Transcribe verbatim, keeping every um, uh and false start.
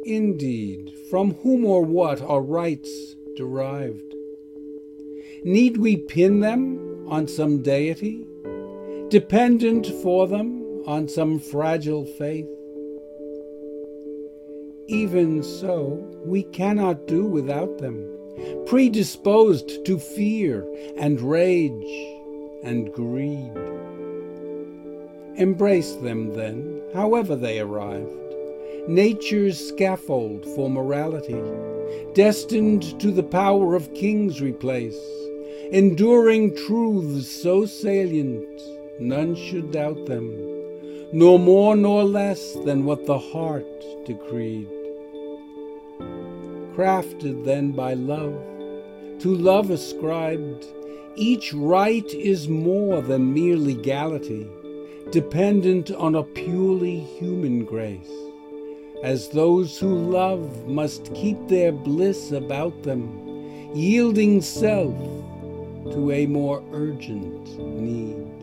Indeed, from whom or what are rights derived? Need we pin them on some deity, dependent for them on some fragile faith? Even so, we cannot do without them, predisposed to fear and rage and greed. Embrace them then, however they arrived, nature's scaffold for morality, destined to the power of kings replace, enduring truths so salient none should doubt them, nor more nor less than what the heart decreed. Crafted then by love, to love ascribed, each right is more than mere legality, dependent on a purely human grace, as those who love must keep their bliss about them, yielding self to a more urgent need.